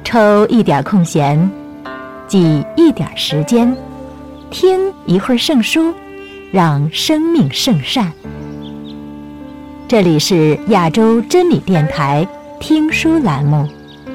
抽一点空闲，挤一点时间，听一会儿圣书，让生命圣善。这里是亚洲真理电台听书栏目。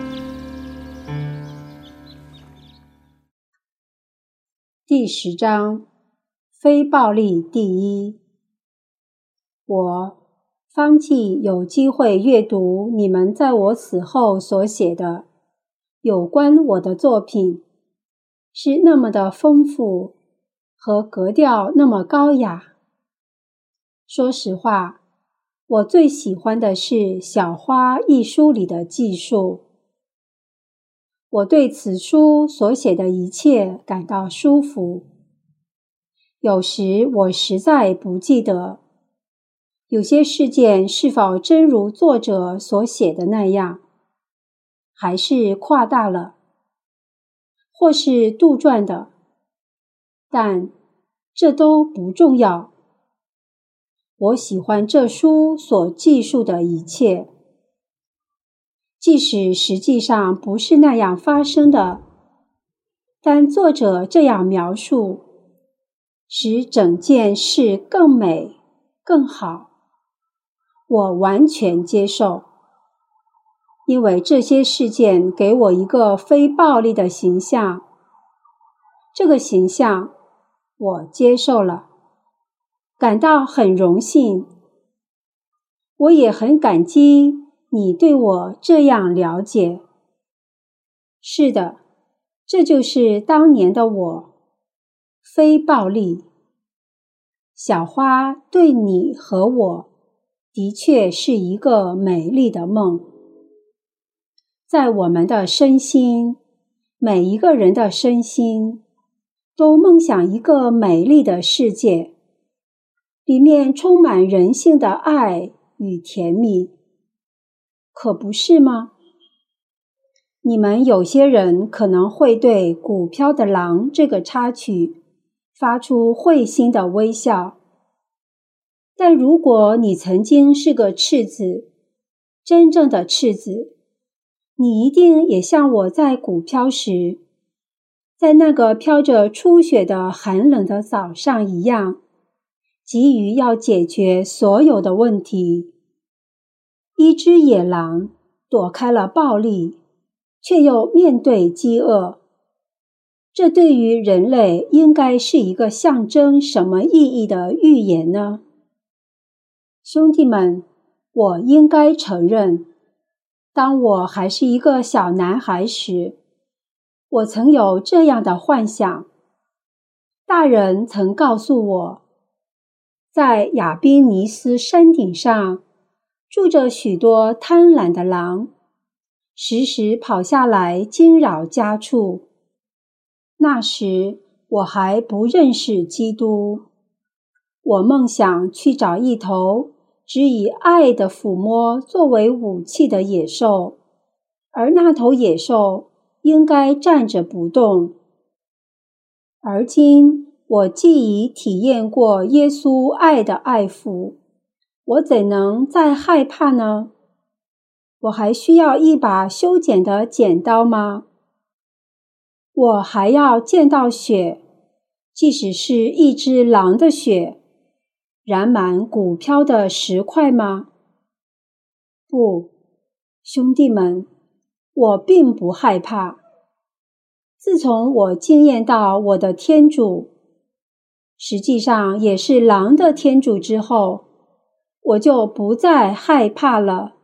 第10章，非暴力第一。我方既有机会阅读你们在我死后所写的有关我的作品，是那么的丰富和格调那么高雅。说实话，我最喜欢的是《小花》一书里的记述。我对此书所写的一切感到舒服。有时我实在不记得，有些事件是否真如作者所写的那样，还是夸大了，或是杜撰的，但这都不重要。我喜欢这书所记述的一切，即使实际上不是那样发生的，但作者这样描述，使整件事更美、更好。我完全接受，因为这些事件给我一个非暴力的形象，这个形象我接受了，感到很荣幸。我也很感激你对我这样了解。是的，这就是当年的我，非暴力。小花对你和我的确是一个美丽的梦。在我们的身心，每一个人的身心都梦想一个美丽的世界，里面充满人性的爱与甜蜜，可不是吗？你们有些人可能会对鼓飘的狼这个插曲发出会心的微笑，但如果你曾经是个赤子，真正的赤子，你一定也像我在鼓飘时，在那个飘着初雪的寒冷的早上一样，急于要解决所有的问题。一只野狼躲开了暴力，却又面对饥饿。这对于人类应该是一个象征什么意义的预言呢？兄弟们，我应该承认，当我还是一个小男孩时，我曾有这样的幻想。大人曾告诉我，在亚宾尼斯山顶上住着许多贪婪的狼，时时跑下来惊扰家畜。那时我还不认识基督，我梦想去找一头只以爱的抚摸作为武器的野兽，而那头野兽应该站着不动。而今我既已体验过耶稣爱的爱抚，我怎能再害怕呢？我还需要一把修剪的剪刀吗？我还要见到血，即使是一只狼的血，染满鼓飘的石块吗？不，兄弟们，我并不害怕。自从我经验到我的天主，实际上也是狼的天主之后，我就不再害怕了。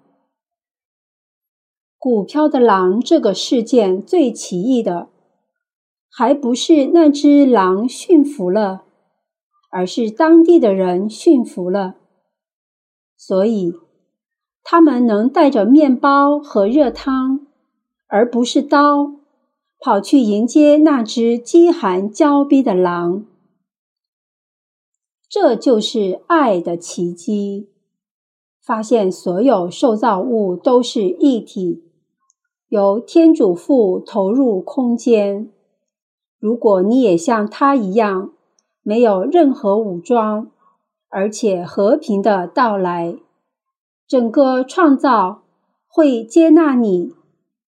鼓飘的狼这个事件最奇异的，还不是那只狼驯服了，而是当地的人驯服了。所以他们能带着面包和热汤，而不是刀，跑去迎接那只饥寒交逼的狼。这就是爱的奇迹，发现所有受造物都是一体，由天主父投入空间。如果你也像他一样，没有任何武装，而且和平的到来，整个创造会接纳你，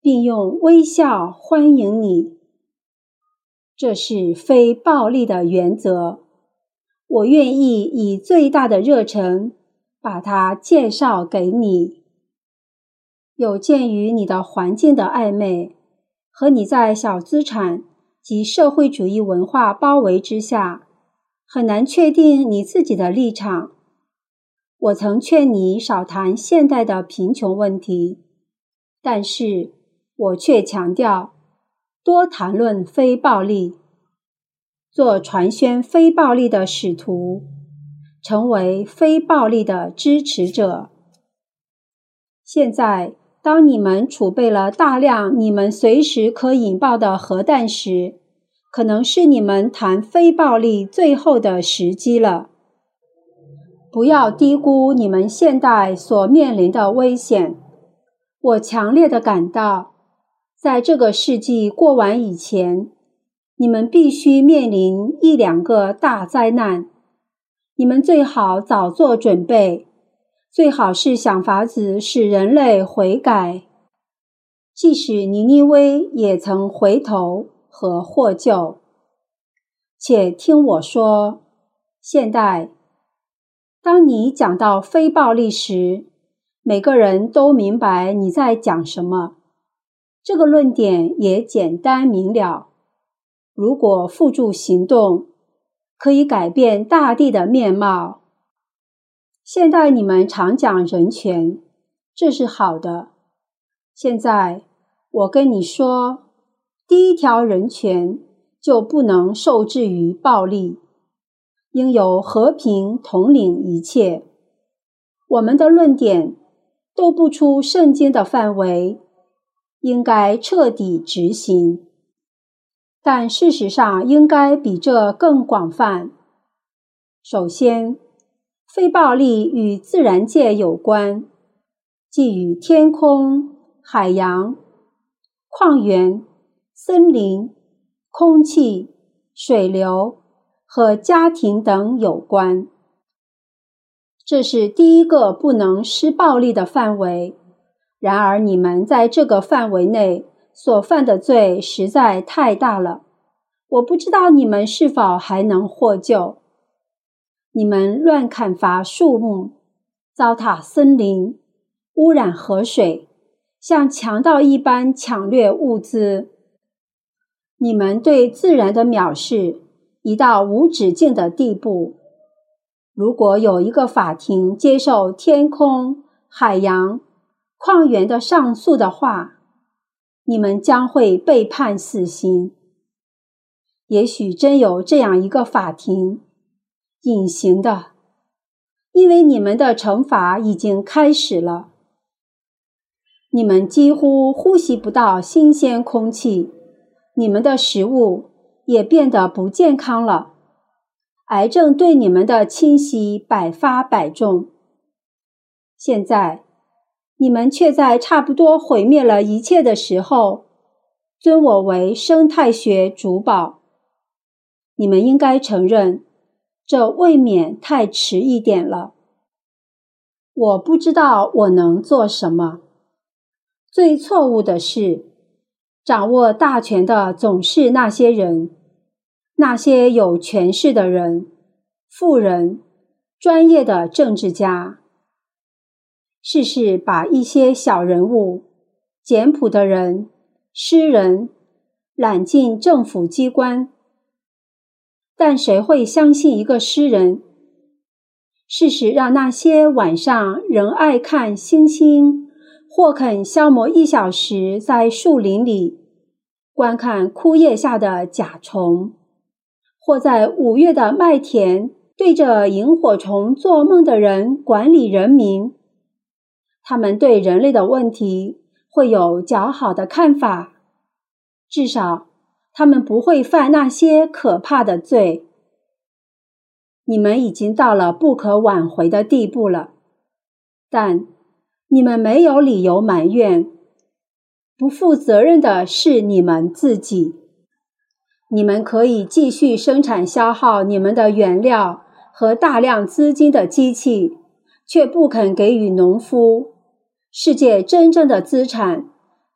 并用微笑欢迎你。这是非暴力的原则，我愿意以最大的热忱把它介绍给你。有鉴于你的环境的暧昧和你在小资产及社会主义文化包围之下，很难确定你自己的立场。我曾劝你少谈现代的贫穷问题，但是我却强调多谈论非暴力，做传宣非暴力的使徒，成为非暴力的支持者。现在当你们储备了大量你们随时可引爆的核弹时，可能是你们谈非暴力最后的时机了。不要低估你们现代所面临的危险。我强烈地感到，在这个世纪过完以前，你们必须面临一两个大灾难。你们最好早做准备，最好是想法子使人类悔改，即使尼尼微也曾回头和获救。且听我说，现代，当你讲到非暴力时，每个人都明白你在讲什么。这个论点也简单明了。如果付诸行动，可以改变大地的面貌。现在你们常讲人权，这是好的。现在我跟你说，第一条人权就不能受制于暴力，应由和平统领一切。我们的论点都不出圣经的范围，应该彻底执行。但事实上应该比这更广泛。首先，非暴力与自然界有关，即与天空、海洋、矿源、森林、空气、水流和家庭等有关。这是第一个不能施暴力的范围。然而你们在这个范围内所犯的罪实在太大了，我不知道你们是否还能获救。你们乱砍伐树木，糟蹋森林，污染河水，像强盗一般抢掠物资。你们对自然的藐视已到无止境的地步。如果有一个法庭接受天空、海洋、矿源的上诉的话，你们将会被判死刑。也许真有这样一个法庭，隐形的，因为你们的惩罚已经开始了。你们几乎呼吸不到新鲜空气，你们的食物也变得不健康了。癌症对你们的侵袭百发百中。现在，你们却在差不多毁灭了一切的时候，尊我为生态学主保。你们应该承认，这未免太迟一点了。我不知道我能做什么。最错误的是，掌握大权的总是那些人，那些有权势的人、富人、专业的政治家。试试把一些小人物、简朴的人、诗人揽进政府机关。但谁会相信一个诗人？试试让那些晚上仍爱看星星，或肯消磨1小时在树林里观看枯叶下的甲虫，或在5月的麦田对着萤火虫做梦的人管理人民。他们对人类的问题会有较好的看法，至少他们不会犯那些可怕的罪。你们已经到了不可挽回的地步了，但你们没有理由埋怨。不负责任的是你们自己。你们可以继续生产消耗你们的原料和大量资金的机器，却不肯给予农夫世界真正的资产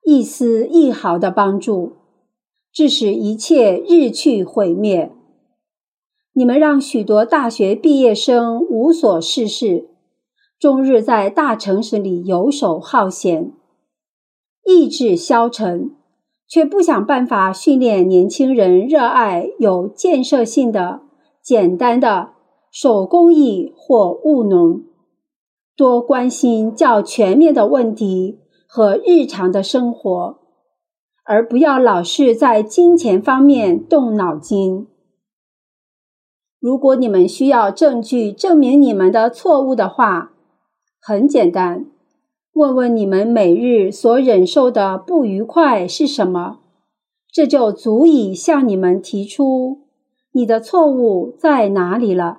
一丝一毫的帮助，致使一切日趋毁灭。你们让许多大学毕业生无所事事，终日在大城市里游手好闲，意志消沉，却不想办法训练年轻人热爱有建设性的、简单的手工艺或务农，多关心较全面的问题和日常的生活，而不要老是在金钱方面动脑筋。如果你们需要证据证明你们的错误的话，很简单，问问你们每日所忍受的不愉快是什么，这就足以向你们提出你的错误在哪里了。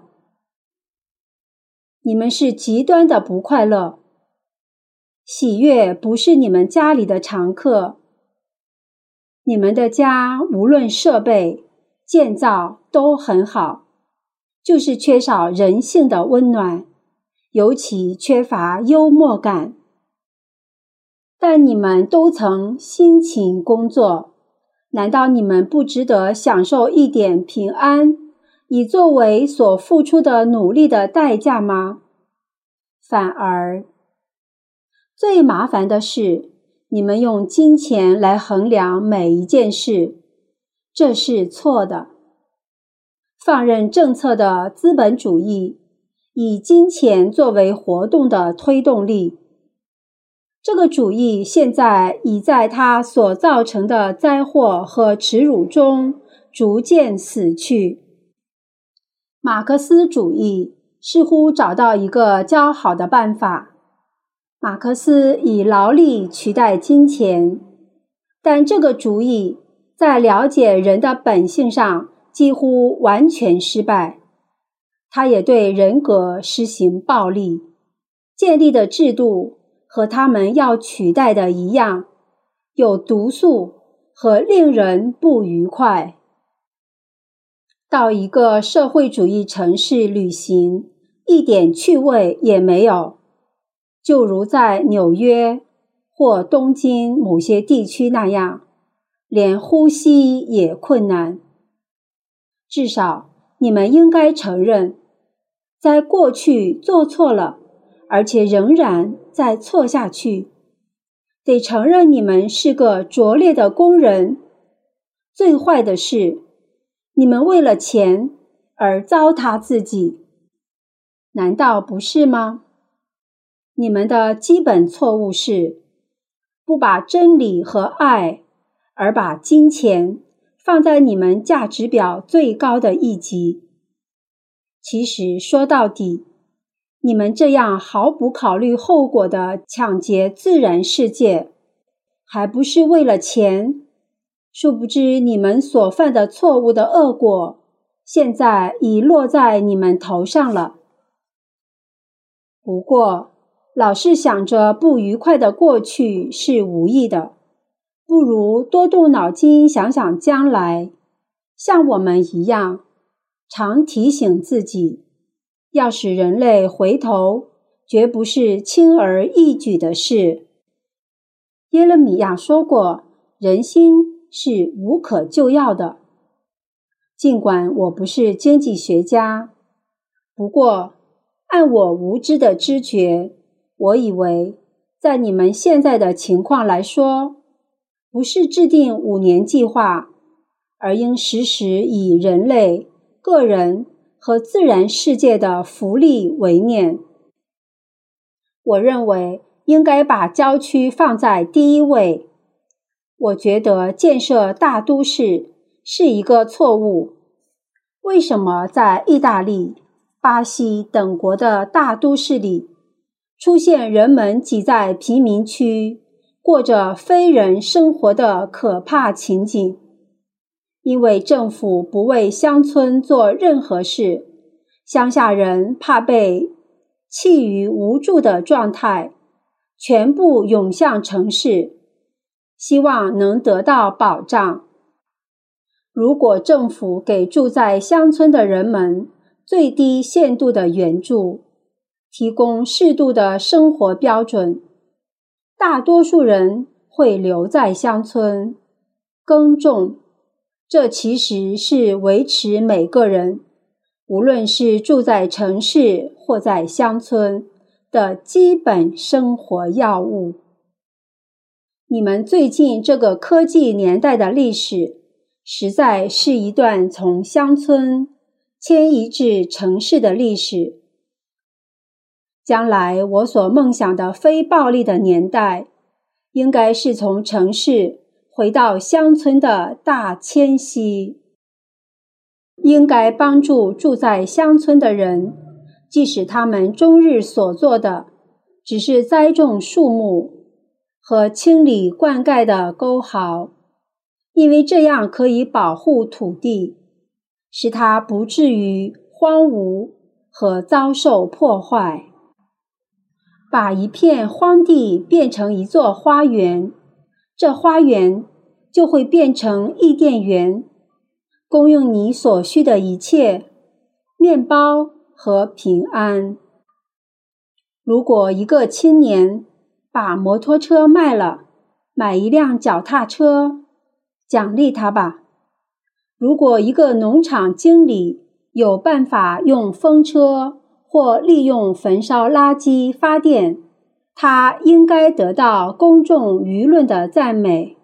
你们是极端的不快乐，喜悦不是你们家里的常客。你们的家无论设备、建造都很好，就是缺少人性的温暖，尤其缺乏幽默感。但你们都曾辛勤工作，难道你们不值得享受一点平安，以作为所付出的努力的代价吗？反而，最麻烦的是，你们用金钱来衡量每一件事，这是错的。放任政策的资本主义，以金钱作为活动的推动力。这个主义现在已在它所造成的灾祸和耻辱中逐渐死去。马克思主义似乎找到一个较好的办法。马克思以劳力取代金钱，但这个主意在了解人的本性上几乎完全失败。他也对人格施行暴力，建立的制度和他们要取代的一样，有毒素和令人不愉快。到一个社会主义城市旅行，一点趣味也没有，就如在纽约或东京某些地区那样，连呼吸也困难。至少你们应该承认，在过去做错了，而且仍然在错下去。得承认你们是个拙劣的工人。最坏的是，你们为了钱而糟蹋自己。难道不是吗？你们的基本错误是，不把真理和爱，而把金钱放在你们价值表最高的一级。其实说到底，你们这样毫不考虑后果的抢劫自然世界，还不是为了钱？殊不知你们所犯的错误的恶果，现在已落在你们头上了。不过，老是想着不愉快的过去是无益的，不如多动脑筋想想将来，像我们一样，常提醒自己，要使人类回头，绝不是轻而易举的事。耶勒米亚说过，人心是无可救药的。尽管我不是经济学家，不过按我无知的知觉，我以为在你们现在的情况来说，不是制定5年计划，而应时时以人类、个人和自然世界的福利为念。我认为应该把郊区放在第一位。我觉得建设大都市是一个错误。为什么在意大利、巴西等国的大都市里，出现人们挤在贫民区，过着非人生活的可怕情景？因为政府不为乡村做任何事，乡下人怕被弃于无助的状态，全部涌向城市，希望能得到保障。如果政府给住在乡村的人们最低限度的援助，提供适度的生活标准，大多数人会留在乡村耕种，这其实是维持每个人，无论是住在城市或在乡村的基本生活要务。你们最近这个科技年代的历史，实在是一段从乡村迁移至城市的历史。将来我所梦想的非暴力的年代，应该是从城市回到乡村的大迁徙。应该帮助住在乡村的人，即使他们终日所做的只是栽种树木和清理灌溉的沟壕，因为这样可以保护土地，使它不至于荒芜和遭受破坏。把一片荒地变成一座花园，这花园就会变成伊甸园，供应你所需的一切，面包和平安。如果一个青年把摩托车卖了，买一辆脚踏车，奖励他吧。如果一个农场经理有办法用风车或利用焚烧垃圾发电，他应该得到公众舆论的赞美。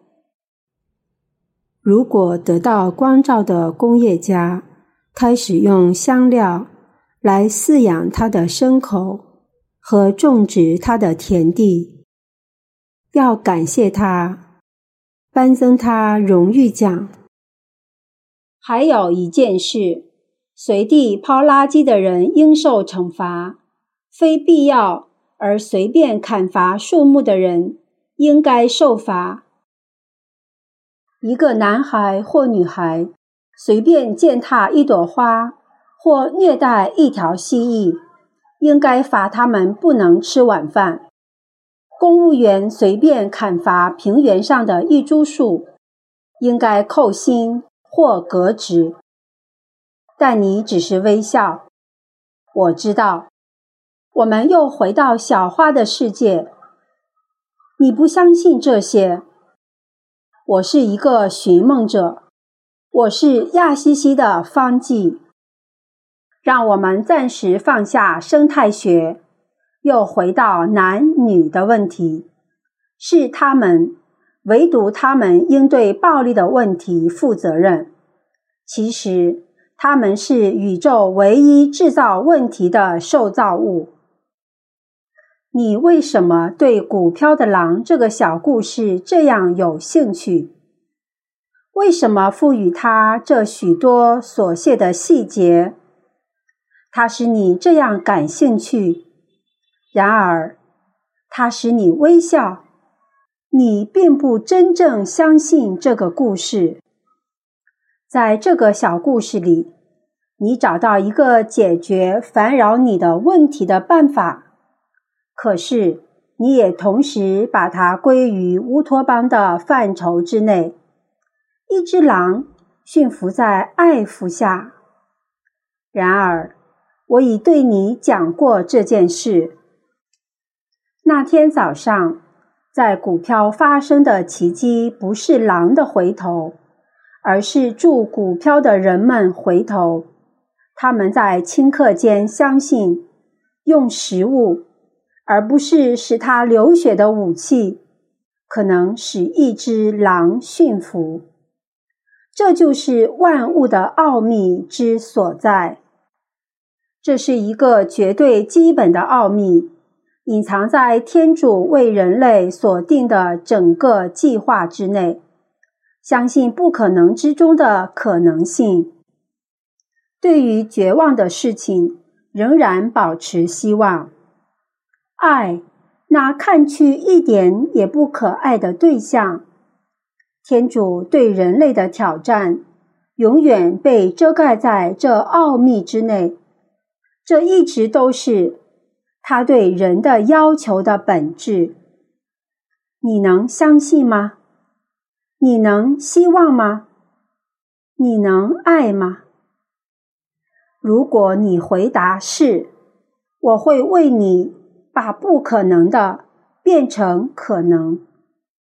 如果得到光照的工业家开始用香料来饲养他的牲口和种植他的田地，要感谢他，颁赠他荣誉奖。还有一件事，随地抛垃圾的人应受惩罚，非必要而随便砍伐树木的人应该受罚。一个男孩或女孩随便践踏一朵花或虐待一条蜥蜴，应该罚他们不能吃晚饭。公务员随便砍伐平原上的一株树，应该扣薪或革职。但你只是微笑。我知道，我们又回到小花的世界。你不相信这些。我是一个寻梦者，我是亚西西的方剂。让我们暂时放下生态学，又回到男女的问题。是他们，唯独他们应对暴力的问题负责任。其实，他们是宇宙唯一制造问题的受造物。你为什么对股票的狼这个小故事这样有兴趣？为什么赋予它这许多琐屑的细节？它使你这样感兴趣，然而，它使你微笑。你并不真正相信这个故事。在这个小故事里，你找到一个解决烦扰你的问题的办法，可是你也同时把它归于乌托邦的范畴之内。一只狼驯服在爱抚下。然而，我已对你讲过这件事。那天早上，在股票发生的奇迹不是狼的回头，而是住股票的人们回头。他们在顷刻间相信，用食物，而不是使它流血的武器，可能使一只狼驯服。这就是万物的奥秘之所在。这是一个绝对基本的奥秘，隐藏在天主为人类所定的整个计划之内。相信不可能之中的可能性。对于绝望的事情，仍然保持希望。爱，那看去一点也不可爱的对象。天主对人类的挑战，永远被遮盖在这奥秘之内。这一直都是他对人的要求的本质。你能相信吗？你能希望吗？你能爱吗？如果你回答是，我会为你把不可能的变成可能。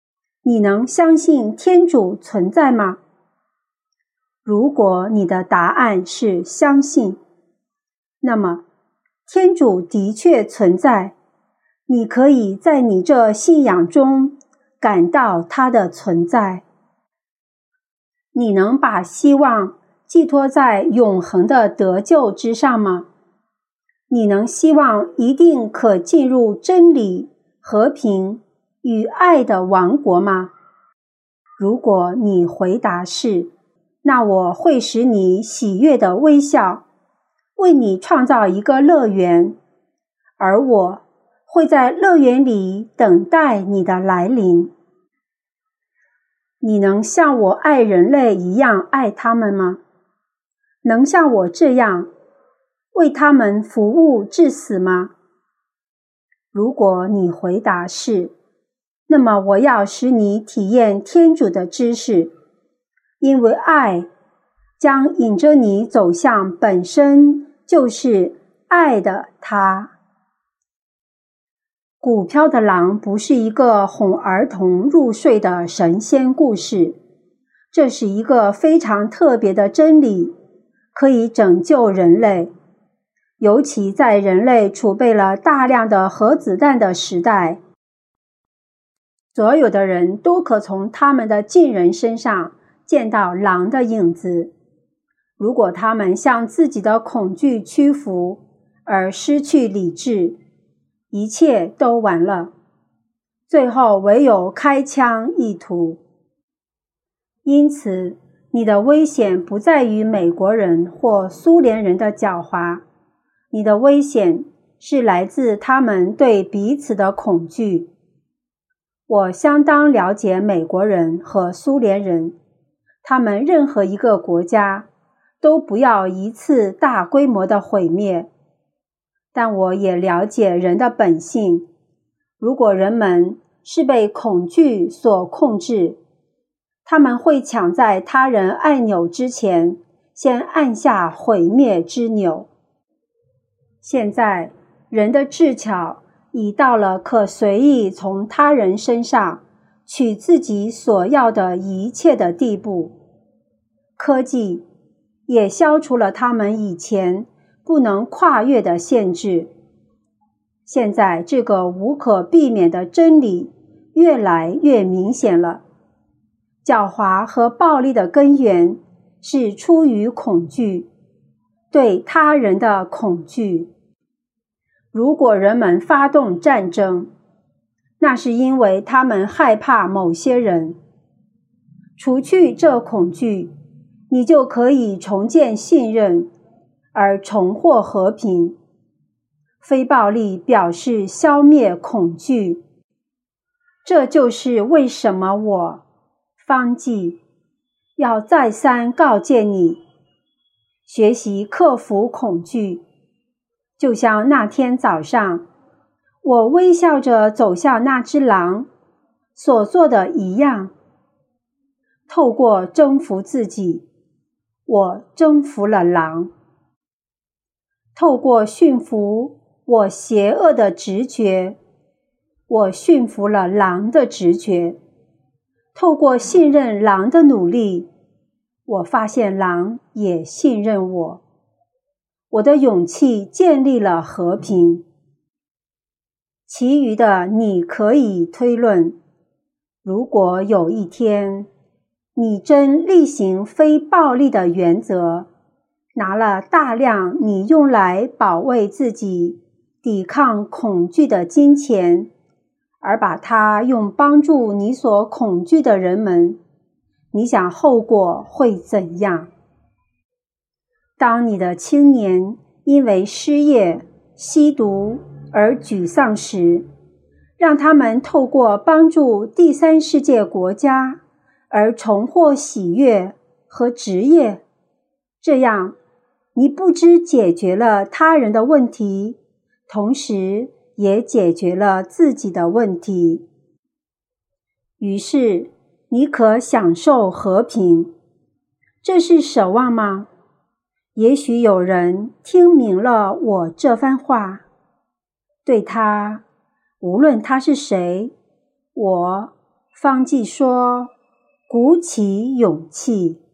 你能相信天主存在吗？如果你的答案是相信，那么天主的确存在，你可以在你这信仰中感到他的存在。你能把希望寄托在永恒的得救之上吗？你能希望一定可进入真理、和平与爱的王国吗？如果你回答是，那我会使你喜悦的微笑，为你创造一个乐园，而我会在乐园里等待你的来临。你能像我爱人类一样爱他们吗？能像我这样为他们服务至死吗？如果你回答是，那么我要使你体验天主的知识，因为爱将引着你走向本身就是爱的他。股票的狼不是一个哄儿童入睡的神仙故事，这是一个非常特别的真理，可以拯救人类，尤其在人类储备了大量的核子弹的时代。所有的人都可从他们的近人身上见到狼的影子。如果他们向自己的恐惧屈服而失去理智，一切都完了，最后唯有开枪一途。因此，你的危险不在于美国人或苏联人的狡猾，你的危险是来自他们对彼此的恐惧。我相当了解美国人和苏联人，他们任何一个国家都不要一次大规模的毁灭。但我也了解人的本性，如果人们是被恐惧所控制，他们会抢在他人按钮之前，先按下毁灭之钮。现在，人的智巧已到了可随意从他人身上取自己所要的一切的地步。科技也消除了他们以前不能跨越的限制。现在这个无可避免的真理越来越明显了。狡猾和暴力的根源是出于恐惧，对他人的恐惧。如果人们发动战争，那是因为他们害怕某些人。除去这恐惧，你就可以重建信任，而重获和平。非暴力表示消灭恐惧。这就是为什么我，方济，要再三告诫你，学习克服恐惧。就像那天早上，我微笑着走向那只狼所做的一样。透过征服自己，我征服了狼。透过驯服我邪恶的直觉，我驯服了狼的直觉。透过信任狼的努力，我发现狼也信任我。我的勇气建立了和平。其余的你可以推论，如果有一天你真厉行非暴力的原则，拿了大量你用来保卫自己、抵抗恐惧的金钱，而把它用帮助你所恐惧的人们，你想后果会怎样？当你的青年因为失业、吸毒而沮丧时，让他们透过帮助第三世界国家而重获喜悦和职业，这样你不只解决了他人的问题，同时也解决了自己的问题。于是你可享受和平。这是守望吗？也许有人听明了我这番话，对他，无论他是谁，我方济说：鼓起勇气。